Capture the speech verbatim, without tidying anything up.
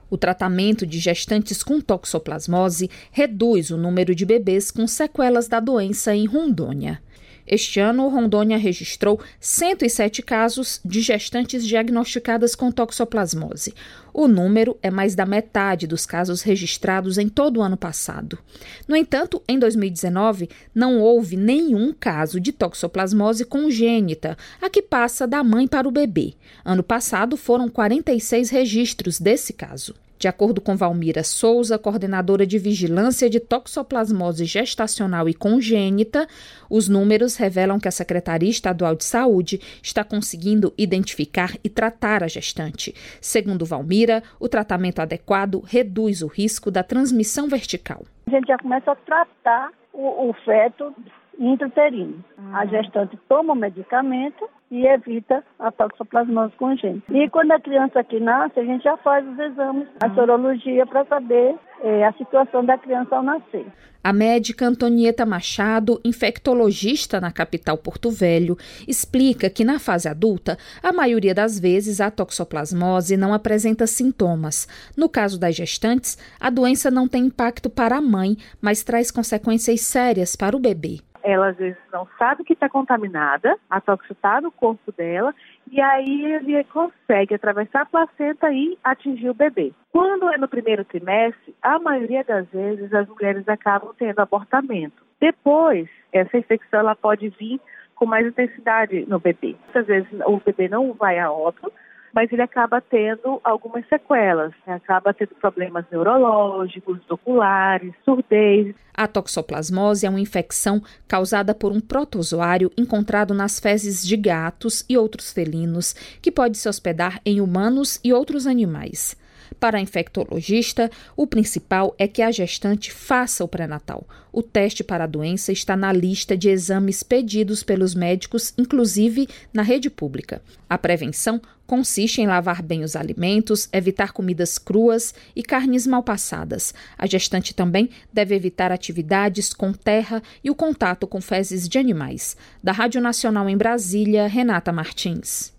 O tratamento de gestantes com toxoplasmose reduz o número de bebês com sequelas da doença em Rondônia. Este ano, Rondônia registrou cento e sete casos de gestantes diagnosticadas com toxoplasmose. O número é mais da metade dos casos registrados em todo o ano passado. No entanto, em dois mil e dezenove, não houve nenhum caso de toxoplasmose congênita, a que passa da mãe para o bebê. Ano passado, foram quarenta e seis registros desse caso. De acordo com Valmira Souza, coordenadora de vigilância de toxoplasmose gestacional e congênita, os números revelam que a Secretaria Estadual de Saúde está conseguindo identificar e tratar a gestante. Segundo Valmira, o tratamento adequado reduz o risco da transmissão vertical. A gente já começa a tratar o, o feto intrauterino. Uhum. A gestante toma o medicamento e evita a toxoplasmose congênita. E quando a criança aqui nasce, a gente já faz os exames, a sorologia, para saber é, a situação da criança ao nascer. A médica Antonieta Machado, infectologista na capital Porto Velho, explica que na fase adulta, a maioria das vezes a toxoplasmose não apresenta sintomas. No caso das gestantes, a doença não tem impacto para a mãe, mas traz consequências sérias para o bebê. Ela às vezes não sabe que está contaminada, a toxina está no corpo dela, e aí ele consegue atravessar a placenta e atingir o bebê. Quando é no primeiro trimestre, a maioria das vezes as mulheres acabam tendo abortamento. Depois, essa infecção ela pode vir com mais intensidade no bebê. Muitas vezes o bebê não vai a óbito, mas ele acaba tendo algumas sequelas, né? Acaba tendo problemas neurológicos, oculares, surdez. A toxoplasmose é uma infecção causada por um protozoário encontrado nas fezes de gatos e outros felinos, que pode se hospedar em humanos e outros animais. Para a infectologista, o principal é que a gestante faça o pré-natal. O teste para a doença está na lista de exames pedidos pelos médicos, inclusive na rede pública. A prevenção consiste em lavar bem os alimentos, evitar comidas cruas e carnes mal passadas. A gestante também deve evitar atividades com terra e o contato com fezes de animais. Da Rádio Nacional em Brasília, Renata Martins.